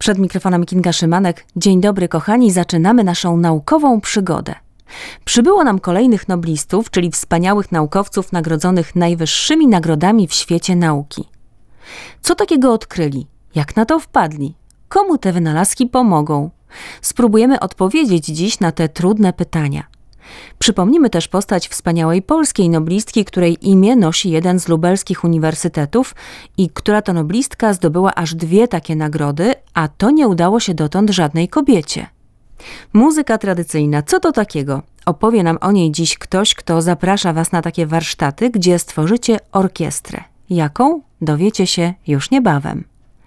Przed mikrofonem Kinga Szymanek. Dzień dobry kochani, zaczynamy naszą naukową przygodę. Przybyło nam kolejnych noblistów, czyli wspaniałych naukowców nagrodzonych najwyższymi nagrodami w świecie nauki. Co takiego odkryli? Jak na to wpadli? Komu te wynalazki pomogą? Spróbujemy odpowiedzieć dziś na te trudne pytania. Przypomnimy też postać wspaniałej polskiej noblistki, której imię nosi jeden z lubelskich uniwersytetów i która to noblistka zdobyła aż 2 takie nagrody, a to nie udało się dotąd żadnej kobiecie. Muzyka tradycyjna, co to takiego? Opowie nam o niej dziś ktoś, kto zaprasza Was na takie warsztaty, gdzie stworzycie orkiestrę. Jaką? Dowiecie się już niebawem.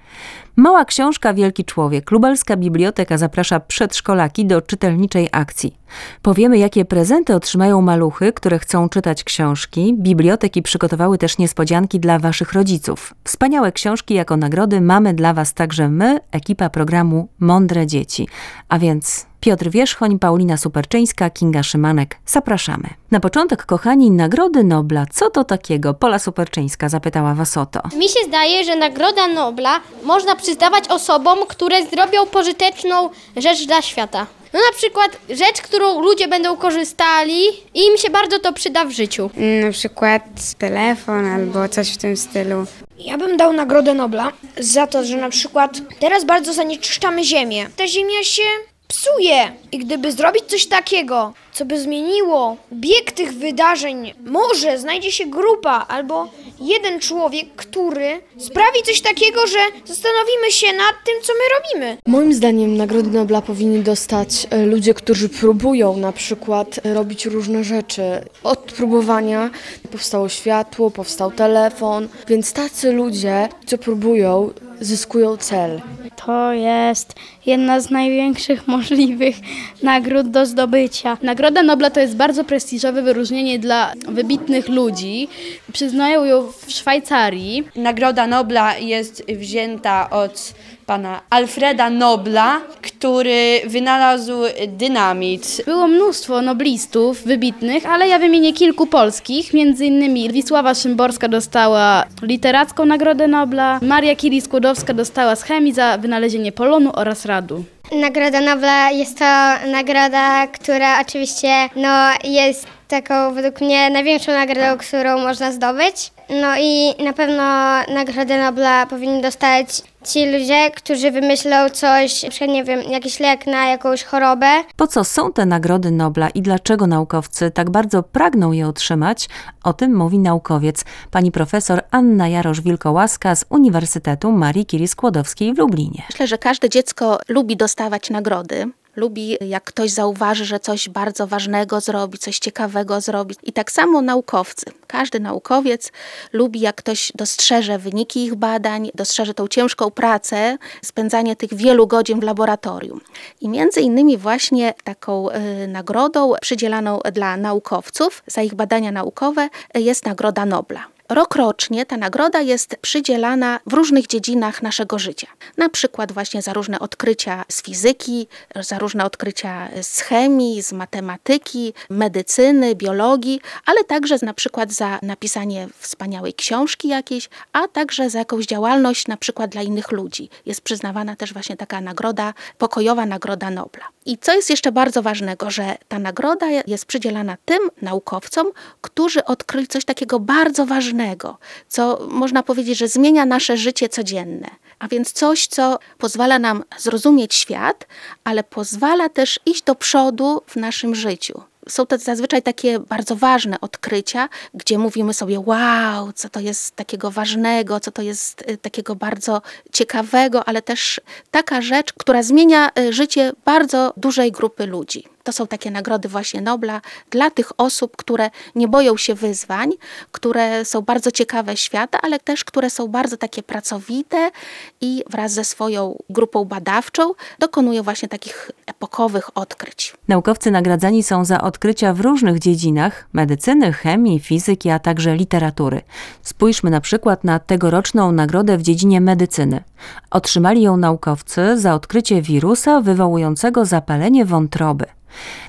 Mała książka, wielki człowiek. Lubelska Biblioteka zaprasza przedszkolaki do czytelniczej akcji. Powiemy, jakie prezenty otrzymają maluchy, które chcą czytać książki. Biblioteki przygotowały też niespodzianki dla Waszych rodziców. Wspaniałe książki jako nagrody mamy dla Was także my, ekipa programu Mądre Dzieci. A więc Piotr Wierzchoń, Paulina Superczyńska, Kinga Szymanek. Zapraszamy. Na początek, kochani, Nagrody Nobla. Co to takiego? Pola Superczyńska zapytała Was o to. Mi się zdaje, że Nagroda Nobla można przyznawać osobom, które zrobią pożyteczną rzecz dla świata. No na przykład rzecz, którą ludzie będą korzystali i im się bardzo to przyda w życiu. Na przykład telefon albo coś w tym stylu. Ja bym dał Nagrodę Nobla za to, że na przykład teraz bardzo zanieczyszczamy Ziemię. Ta Ziemia się psuje i gdyby zrobić coś takiego, co by zmieniło bieg tych wydarzeń, może znajdzie się grupa albo jeden człowiek, który sprawi coś takiego, że zastanowimy się nad tym, co my robimy. Moim zdaniem Nagrody Nobla powinni dostać ludzie, którzy próbują na przykład robić różne rzeczy. Od próbowania powstało światło, powstał telefon, więc tacy ludzie, co próbują, zyskują cel. To jest jedna z największych możliwych nagród do zdobycia. Nagroda Nobla to jest bardzo prestiżowe wyróżnienie dla wybitnych ludzi. Przyznają ją w Szwajcarii. Nagroda Nobla jest wzięta od pana Alfreda Nobla, który wynalazł dynamit. Było mnóstwo noblistów wybitnych, ale ja wymienię kilku polskich. Między innymi Wisława Szymborska dostała literacką Nagrodę Nobla, Maria Curie-Skłodowska dostała z chemii za wynalezienie polonu oraz radu. Nagroda Nobla jest to nagroda, która oczywiście jest taką według mnie największą nagrodą, którą można zdobyć. No i na pewno Nagrodę Nobla powinni dostać ci ludzie, którzy wymyślą coś, na przykład, nie wiem, jakiś lek na jakąś chorobę. Po co są te Nagrody Nobla i dlaczego naukowcy tak bardzo pragną je otrzymać? O tym mówi naukowiec, pani profesor Anna Jarosz-Wilkołaska z Uniwersytetu Marii Curie-Skłodowskiej w Lublinie. Myślę, że każde dziecko lubi dostawać nagrody. Lubi, jak ktoś zauważy, że coś bardzo ważnego zrobi, coś ciekawego zrobi. I tak samo naukowcy. Każdy naukowiec lubi, jak ktoś dostrzeże wyniki ich badań, dostrzeże tą ciężką pracę, spędzanie tych wielu godzin w laboratorium. I między innymi właśnie taką nagrodą przydzielaną dla naukowców za ich badania naukowe jest Nagroda Nobla. Rokrocznie ta nagroda jest przydzielana w różnych dziedzinach naszego życia. Na przykład właśnie za różne odkrycia z fizyki, za różne odkrycia z chemii, z matematyki, medycyny, biologii, ale także na przykład za napisanie wspaniałej książki jakiejś, a także za jakąś działalność na przykład dla innych ludzi. Jest przyznawana też właśnie taka nagroda, pokojowa Nagroda Nobla. I co jest jeszcze bardzo ważnego, że ta nagroda jest przydzielana tym naukowcom, którzy odkryli coś takiego bardzo ważnego, co można powiedzieć, że zmienia nasze życie codzienne. A więc coś, co pozwala nam zrozumieć świat, ale pozwala też iść do przodu w naszym życiu. Są to zazwyczaj takie bardzo ważne odkrycia, gdzie mówimy sobie, wow, co to jest takiego ważnego, co to jest takiego bardzo ciekawego, ale też taka rzecz, która zmienia życie bardzo dużej grupy ludzi. To są takie nagrody właśnie Nobla dla tych osób, które nie boją się wyzwań, które są bardzo ciekawe świata, ale też które są bardzo takie pracowite i wraz ze swoją grupą badawczą dokonują właśnie takich epokowych odkryć. Naukowcy nagradzani są za odkrycia w różnych dziedzinach medycyny, chemii, fizyki, a także literatury. Spójrzmy na przykład na tegoroczną nagrodę w dziedzinie medycyny. Otrzymali ją naukowcy za odkrycie wirusa wywołującego zapalenie wątroby.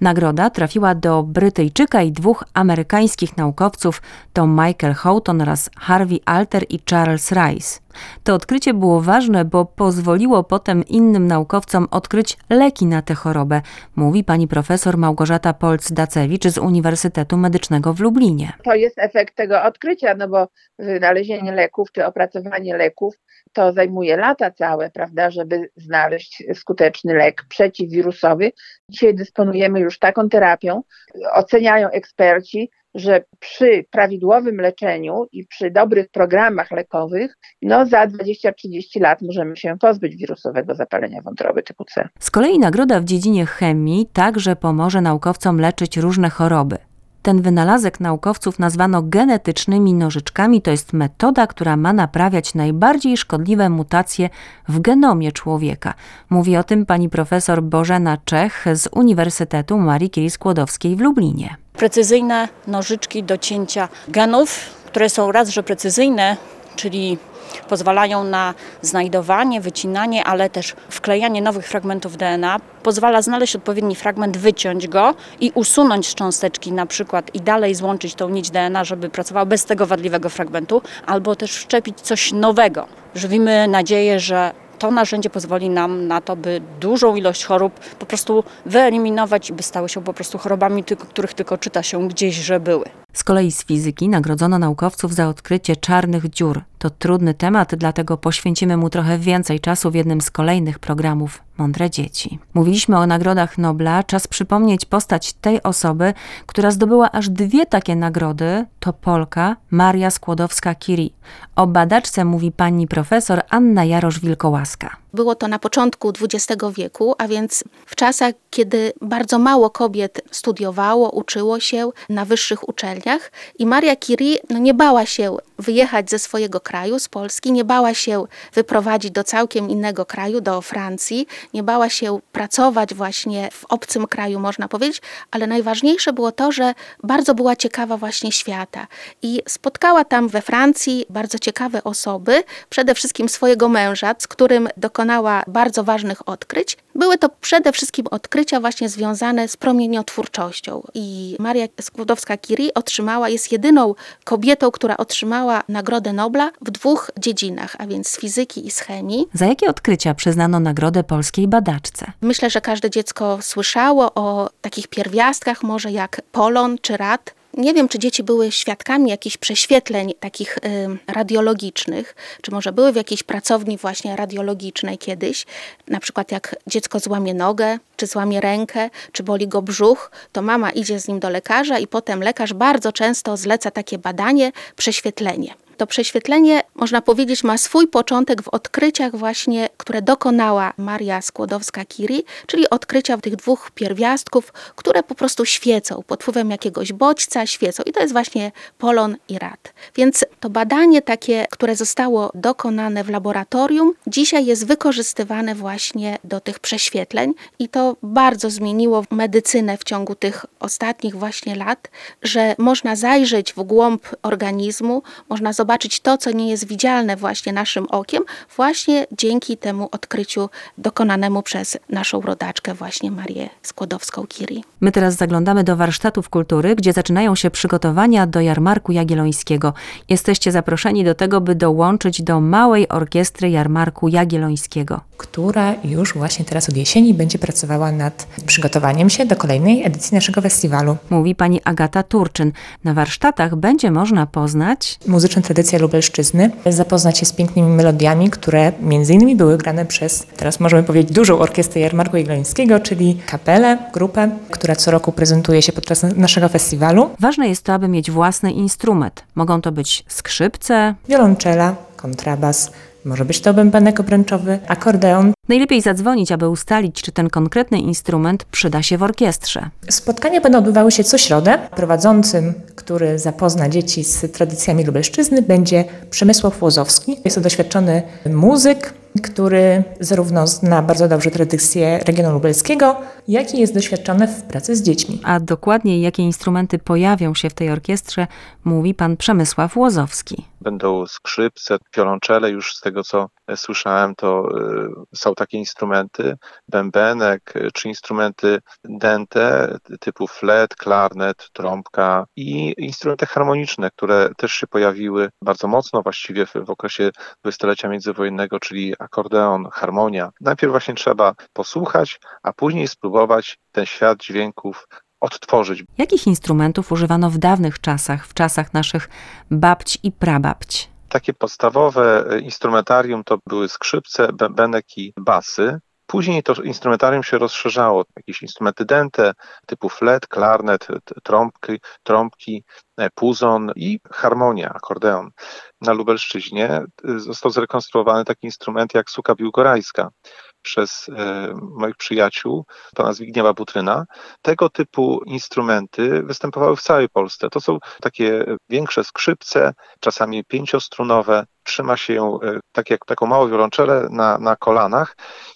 Nagroda trafiła do Brytyjczyka i 2 amerykańskich naukowców, to Michael Houghton oraz Harvey Alter i Charles Rice. To odkrycie było ważne, bo pozwoliło potem innym naukowcom odkryć leki na tę chorobę, mówi pani profesor Małgorzata Polc-Dacewicz z Uniwersytetu Medycznego w Lublinie. To jest efekt tego odkrycia, no bo wynalezienie leków czy opracowanie leków to zajmuje lata całe, prawda, żeby znaleźć skuteczny lek przeciwwirusowy. Dzisiaj dysponujemy już taką terapią, oceniają eksperci, że przy prawidłowym leczeniu i przy dobrych programach lekowych, za 20-30 lat możemy się pozbyć wirusowego zapalenia wątroby typu C. Z kolei nagroda w dziedzinie chemii także pomoże naukowcom leczyć różne choroby. Ten wynalazek naukowców nazwano genetycznymi nożyczkami. To jest metoda, która ma naprawiać najbardziej szkodliwe mutacje w genomie człowieka. Mówi o tym pani profesor Bożena Czech z Uniwersytetu Marii Curie-Skłodowskiej w Lublinie. Precyzyjne nożyczki do cięcia genów, które są raz, że precyzyjne, czyli pozwalają na znajdowanie, wycinanie, ale też wklejanie nowych fragmentów DNA. Pozwala znaleźć odpowiedni fragment, wyciąć go i usunąć z cząsteczki na przykład i dalej złączyć tą nić DNA, żeby pracowała bez tego wadliwego fragmentu, albo też wszczepić coś nowego. Żywimy nadzieję, że to narzędzie pozwoli nam na to, by dużą ilość chorób po prostu wyeliminować i by stały się po prostu chorobami, których tylko czyta się gdzieś, że były. Z kolei z fizyki nagrodzono naukowców za odkrycie czarnych dziur. To trudny temat, dlatego poświęcimy mu trochę więcej czasu w jednym z kolejnych programów Mądre Dzieci. Mówiliśmy o nagrodach Nobla. Czas przypomnieć postać tej osoby, która zdobyła aż 2 takie nagrody. To Polka Maria Skłodowska-Curie. O badaczce mówi pani profesor Anna Jarosz-Wilkołaska. Było to na początku XX wieku, a więc w czasach, kiedy bardzo mało kobiet studiowało, uczyło się na wyższych uczelniach i Maria Curie nie bała się wyjechać ze swojego kraju, z Polski, nie bała się wyprowadzić do całkiem innego kraju, do Francji, nie bała się pracować właśnie w obcym kraju, można powiedzieć, ale najważniejsze było to, że bardzo była ciekawa właśnie świata i spotkała tam we Francji bardzo ciekawe osoby, przede wszystkim swojego męża, z którym dokonała bardzo ważnych odkryć. Były to przede wszystkim odkrycia właśnie związane z promieniotwórczością i Maria Skłodowska-Curie jest jedyną kobietą, która otrzymała Nagrodę Nobla w 2 dziedzinach, a więc z fizyki i z chemii. Za jakie odkrycia przyznano nagrodę polskiej badaczce? Myślę, że każde dziecko słyszało o takich pierwiastkach, może jak polon czy rad. Nie wiem, czy dzieci były świadkami jakichś prześwietleń takich radiologicznych, czy może były w jakiejś pracowni właśnie radiologicznej kiedyś. Na przykład jak dziecko złamie nogę, czy złamie rękę, czy boli go brzuch, to mama idzie z nim do lekarza i potem lekarz bardzo często zleca takie badanie, prześwietlenie. To prześwietlenie, można powiedzieć, ma swój początek w odkryciach właśnie, które dokonała Maria Skłodowska-Curie, czyli odkrycia tych 2 pierwiastków, które po prostu świecą, pod wpływem jakiegoś bodźca świecą i to jest właśnie polon i rad. Więc to badanie takie, które zostało dokonane w laboratorium, dzisiaj jest wykorzystywane właśnie do tych prześwietleń i to bardzo zmieniło medycynę w ciągu tych ostatnich właśnie lat, że można zajrzeć w głąb organizmu, można zobaczyć to, co nie jest widzialne właśnie naszym okiem, właśnie dzięki temu odkryciu dokonanemu przez naszą rodaczkę właśnie Marię Skłodowską-Curie. My teraz zaglądamy do warsztatów kultury, gdzie zaczynają się przygotowania do Jarmarku Jagiellońskiego. Jesteście zaproszeni do tego, by dołączyć do małej orkiestry Jarmarku Jagiellońskiego, która już właśnie teraz od jesieni będzie pracowała nad przygotowaniem się do kolejnej edycji naszego festiwalu. Mówi pani Agata Turczyn. Na warsztatach będzie można poznać muzyczną tradycję Lubelszczyzny, zapoznać się z pięknymi melodiami, które między innymi były grane przez, teraz możemy powiedzieć, dużą orkiestrę Jarmarku Jagiellońskiego, czyli kapelę, grupę, która co roku prezentuje się podczas naszego festiwalu. Ważne jest to, aby mieć własny instrument. Mogą to być skrzypce, wiolonczela, kontrabas, może być to bębenek obręczowy, akordeon. Najlepiej zadzwonić, aby ustalić, czy ten konkretny instrument przyda się w orkiestrze. Spotkania będą odbywały się co środę. Prowadzącym, który zapozna dzieci z tradycjami Lubelszczyzny, będzie Przemysław Łozowski. Jest to doświadczony muzyk, który zarówno zna bardzo dobrze tradycje regionu lubelskiego, jak i jest doświadczony w pracy z dziećmi. A dokładniej, jakie instrumenty pojawią się w tej orkiestrze, mówi pan Przemysław Łozowski. będą skrzypce, wiolonczele, już z tego co słyszałem, to są takie instrumenty, bębenek, czy instrumenty dęte typu flet, klarnet, trąbka i instrumenty harmoniczne, które też się pojawiły bardzo mocno właściwie w okresie dwudziestolecia międzywojennego, czyli akordeon, harmonia. Najpierw właśnie trzeba posłuchać, a później spróbować ten świat dźwięków odtworzyć. Jakich instrumentów używano w dawnych czasach, w czasach naszych babć i prababć? Takie podstawowe instrumentarium to były skrzypce, bębenek i basy. Później to instrumentarium się rozszerzało. Jakieś instrumenty dęte typu flet, klarnet, trąbki, puzon i harmonia, akordeon. Na Lubelszczyźnie został zrekonstruowany taki instrument jak suka biłgorajska przez moich przyjaciół, pana Zbigniewa Butryna. Tego typu instrumenty występowały w całej Polsce. To są takie większe skrzypce, czasami 5-strunowe. Trzyma się ją tak jak taką małą wiolonczelę na kolanach.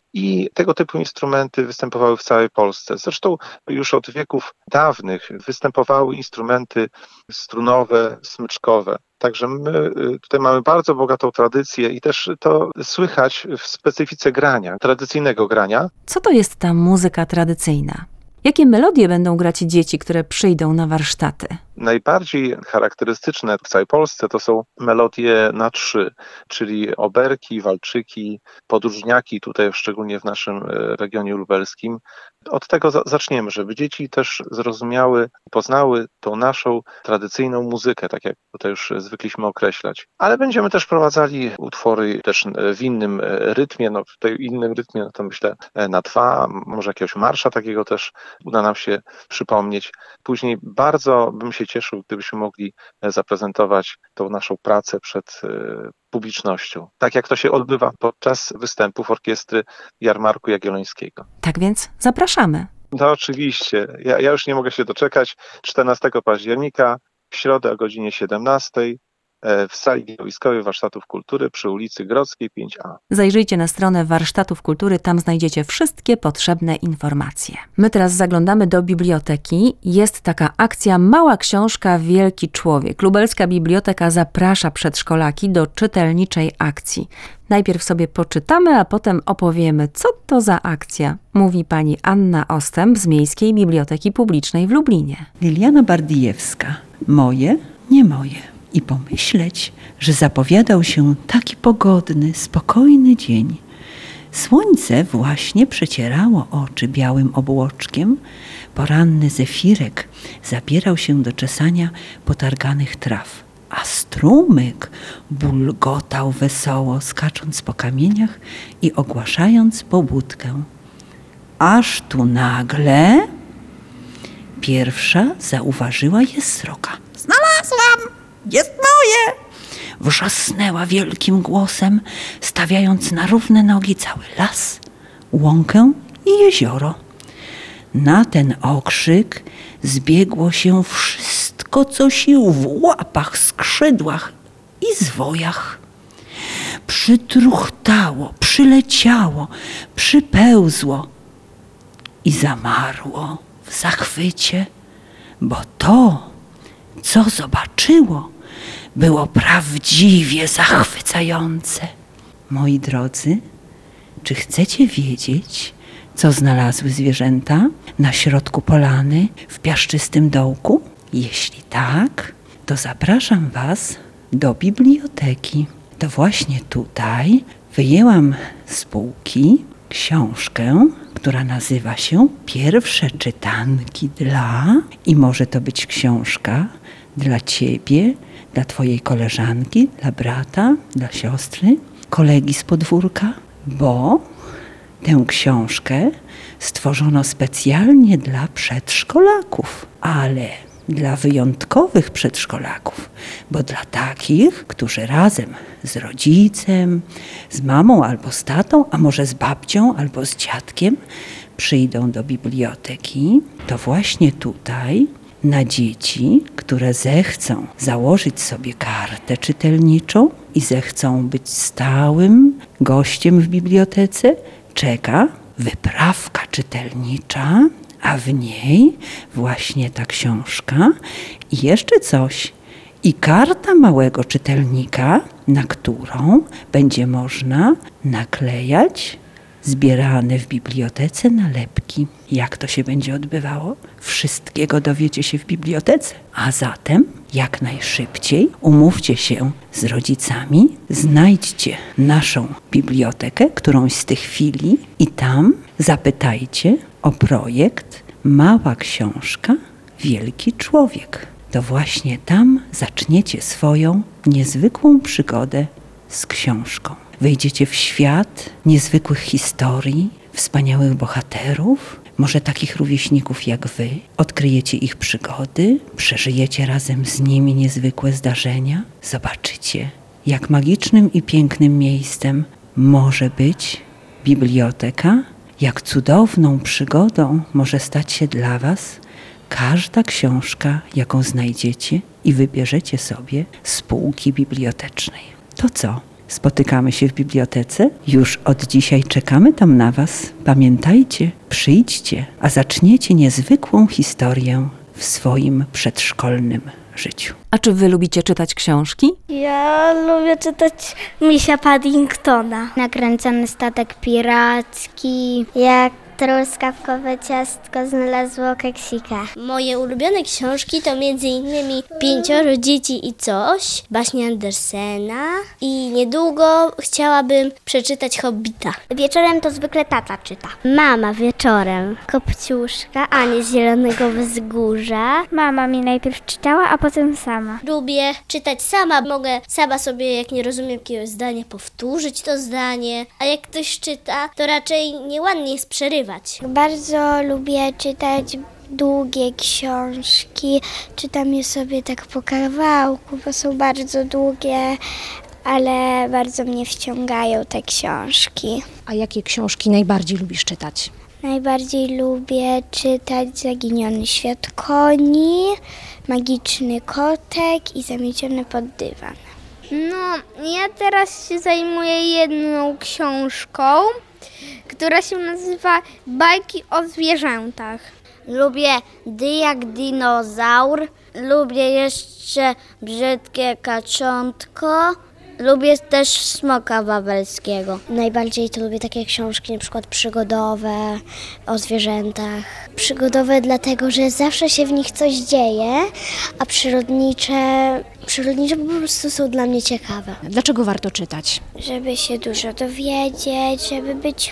I tego typu instrumenty występowały w całej Polsce. Zresztą już od wieków dawnych występowały instrumenty strunowe, smyczkowe. Także my tutaj mamy bardzo bogatą tradycję i też to słychać w specyfice grania, tradycyjnego grania. Co to jest ta muzyka tradycyjna? Jakie melodie będą grać dzieci, które przyjdą na warsztaty? Najbardziej charakterystyczne w całej Polsce to są melodie na 3, czyli oberki, walczyki, podróżniaki, tutaj szczególnie w naszym regionie lubelskim. Od tego zaczniemy, żeby dzieci też zrozumiały, poznały tą naszą tradycyjną muzykę, tak jak tutaj już zwykliśmy określać. Ale będziemy też prowadzali utwory też w innym rytmie, w tej innym rytmie, to myślę na 2, może jakiegoś marsza takiego też uda nam się przypomnieć. Później bardzo bym się cieszył, gdybyśmy mogli zaprezentować tą naszą pracę przed publicznością. Tak jak to się odbywa podczas występów orkiestry Jarmarku Jagiellońskiego. Tak więc zapraszamy. No oczywiście. Ja już nie mogę się doczekać. 14 października w środę o godzinie 17 w sali widowiskowej Warsztatów Kultury przy ulicy Grodzkiej 5A. Zajrzyjcie na stronę Warsztatów Kultury, tam znajdziecie wszystkie potrzebne informacje. My teraz zaglądamy do biblioteki. Jest taka akcja Mała książka, wielki człowiek. Lubelska Biblioteka zaprasza przedszkolaki do czytelniczej akcji. Najpierw sobie poczytamy, a potem opowiemy, co to za akcja, mówi pani Anna Ostęp z Miejskiej Biblioteki Publicznej w Lublinie. Liliana Bardijewska. Moje, nie moje. I pomyśleć, że zapowiadał się taki pogodny, spokojny dzień. Słońce właśnie przecierało oczy białym obłoczkiem. Poranny zefirek zabierał się do czesania potarganych traw, a strumyk bulgotał wesoło, skacząc po kamieniach i ogłaszając pobudkę. Aż tu nagle pierwsza zauważyła je sroka. Znalazłam! Jest moje! Wrzasnęła wielkim głosem, stawiając na równe nogi cały las, łąkę i jezioro. Na ten okrzyk zbiegło się wszystko, co sił w łapach, skrzydłach i zwojach. Przytruchtało, przyleciało, przypełzło i zamarło w zachwycie, bo to, co zobaczyło, było prawdziwie zachwycające. Moi drodzy, czy chcecie wiedzieć, co znalazły zwierzęta na środku polany w piaszczystym dołku? Jeśli tak, to zapraszam was do biblioteki. To właśnie tutaj wyjęłam z półki książkę, która nazywa się Pierwsze czytanki dla... I może to być książka dla ciebie, dla twojej koleżanki, dla brata, dla siostry, kolegi z podwórka, bo tę książkę stworzono specjalnie dla przedszkolaków, ale dla wyjątkowych przedszkolaków, bo dla takich, którzy razem z rodzicem, z mamą albo z tatą, a może z babcią albo z dziadkiem przyjdą do biblioteki, to właśnie tutaj na dzieci, które zechcą założyć sobie kartę czytelniczą i zechcą być stałym gościem w bibliotece, czeka wyprawka czytelnicza, a w niej właśnie ta książka i jeszcze coś. I karta małego czytelnika, na którą będzie można naklejać zbierane w bibliotece nalepki. Jak to się będzie odbywało? Wszystkiego dowiecie się w bibliotece. A zatem jak najszybciej umówcie się z rodzicami, znajdźcie naszą bibliotekę, którąś z tych filii i tam zapytajcie o projekt Mała książka, wielki człowiek. To właśnie tam zaczniecie swoją niezwykłą przygodę z książką. Wejdziecie w świat niezwykłych historii, wspaniałych bohaterów, może takich rówieśników jak wy. Odkryjecie ich przygody, przeżyjecie razem z nimi niezwykłe zdarzenia. Zobaczycie, jak magicznym i pięknym miejscem może być biblioteka, jak cudowną przygodą może stać się dla was każda książka, jaką znajdziecie i wybierzecie sobie z półki bibliotecznej. To co? Spotykamy się w bibliotece? Już od dzisiaj czekamy tam na was. Pamiętajcie, przyjdźcie, a zaczniecie niezwykłą historię w swoim przedszkolnym życiu. A czy wy lubicie czytać książki? Ja lubię czytać Misia Paddingtona. Nakręcony statek piracki. Jak truskawkowe ciastko znalazło keksika. Moje ulubione książki to m.in. 5 dzieci i coś, baśnie Andersena i niedługo chciałabym przeczytać Hobbita. Wieczorem to zwykle tata czyta. Mama wieczorem. Kopciuszka, Anię z Zielonego Wzgórza. Mama mi najpierw czytała, a potem sama. Lubię czytać sama. Mogę sama sobie, jak nie rozumiem jakiegoś zdania, powtórzyć to zdanie, a jak ktoś czyta, to raczej nieładnie jest przerywać. Bardzo lubię czytać długie książki. Czytam je sobie tak po kawałku, bo są bardzo długie, ale bardzo mnie wciągają te książki. A jakie książki najbardziej lubisz czytać? Najbardziej lubię czytać Zaginiony świat koni, Magiczny kotek i Zamieciony pod dywan. No, ja teraz się zajmuję jedną książką, która się nazywa Bajki o zwierzętach. Lubię jak dinozaur, lubię jeszcze Brzydkie kaczątko, lubię też Smoka Wawelskiego. Najbardziej to lubię takie książki na przykład przygodowe, o zwierzętach. Przygodowe dlatego, że zawsze się w nich coś dzieje, a przyrodnicze po prostu są dla mnie ciekawe. Dlaczego warto czytać? Żeby się dużo dowiedzieć, żeby być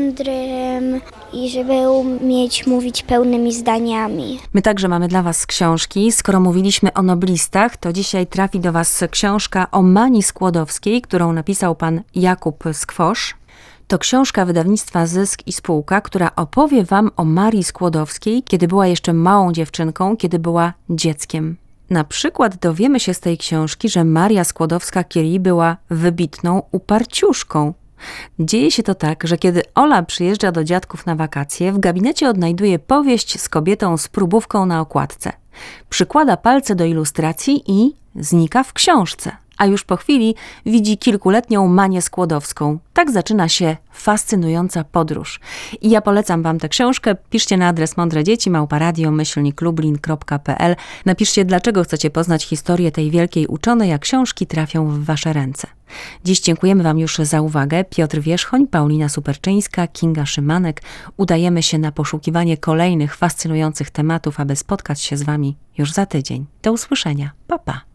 mądrym i żeby umieć mówić pełnymi zdaniami. My także mamy dla was książki. Skoro mówiliśmy o noblistach, to dzisiaj trafi do was książka o Mani Skłodowskiej, którą napisał pan Jakub Skwosz. To książka wydawnictwa Zysk i Spółka, która opowie wam o Marii Skłodowskiej, kiedy była jeszcze małą dziewczynką, kiedy była dzieckiem. Na przykład dowiemy się z tej książki, że Maria Skłodowska-Curie była wybitną uparciuszką. Dzieje się to tak, że kiedy Ola przyjeżdża do dziadków na wakacje, w gabinecie odnajduje powieść z kobietą z próbówką na okładce. Przykłada palce do ilustracji i znika w książce. A już po chwili widzi kilkuletnią Manię Skłodowską. Tak zaczyna się fascynująca podróż. I ja polecam wam tę książkę. Piszcie na adres mądredzieci@radio-lublin.pl. Napiszcie, dlaczego chcecie poznać historię tej wielkiej uczonej, a książki trafią w wasze ręce. Dziś dziękujemy wam już za uwagę. Piotr Wierzchoń, Paulina Superczyńska, Kinga Szymanek. Udajemy się na poszukiwanie kolejnych fascynujących tematów, aby spotkać się z wami już za tydzień. Do usłyszenia. Pa, pa.